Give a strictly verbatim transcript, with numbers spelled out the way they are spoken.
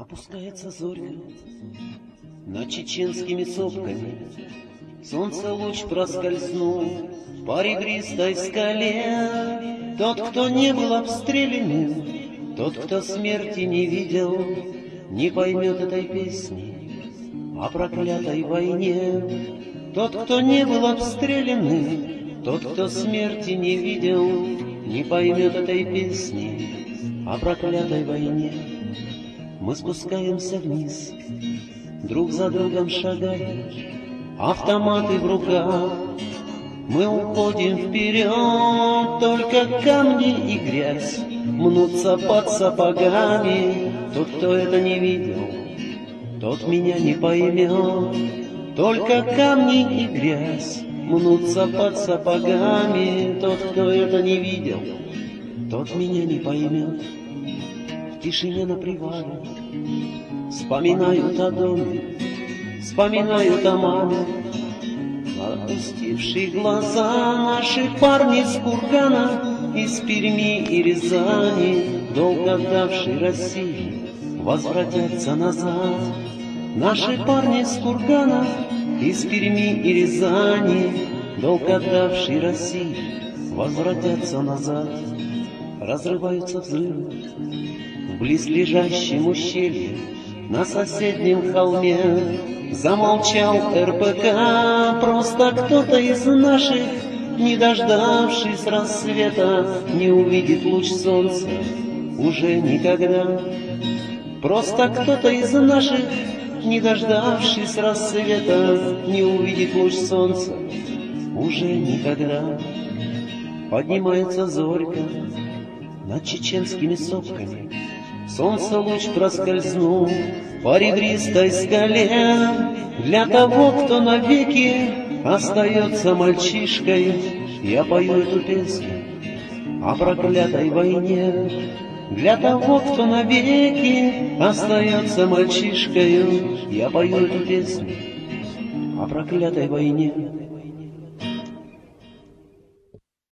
Опускается зорька над чеченскими сопками, солнце луч проскользнул по ребристой скале. Тот, кто не был обстрелян, тот, кто смерти не видел, не поймет этой песни о проклятой войне. Тот, кто не был обстрелян, тот, кто смерти не видел, не поймет этой песни о проклятой войне. Мы спускаемся вниз, друг за другом шагая, автоматы в руках. Мы уходим вперед, только камни и грязь мнутся под сапогами. Тот, кто это не видел, тот меня не поймет. Только камни и грязь мнутся под сапогами. Тот, кто это не видел, тот меня не поймет. В тишине на привале вспоминают о доме, вспоминают о маме. Опустившие глаза наши парни с Кургана, из Перми и Рязани, долго отдавшие России, возвратятся назад. Наши парни с Кургана, из Перми и Рязани, долго отдавшие России, возвратятся назад. Разрываются взрывы в близлежащем ущелье, на соседнем холме. Замолчал эр пэ ка, просто кто-то из наших, не дождавшись рассвета, не увидит луч солнца уже никогда. Просто кто-то из наших, не дождавшись рассвета, не увидит луч солнца уже никогда. Поднимается зорька над чеченскими сопками, солнце луч проскользнул по ребристой скале. Для того, кто навеки остается мальчишкой, я пою эту песню о проклятой войне. Для того, кто навеки остается мальчишкой, я пою эту песню о проклятой войне.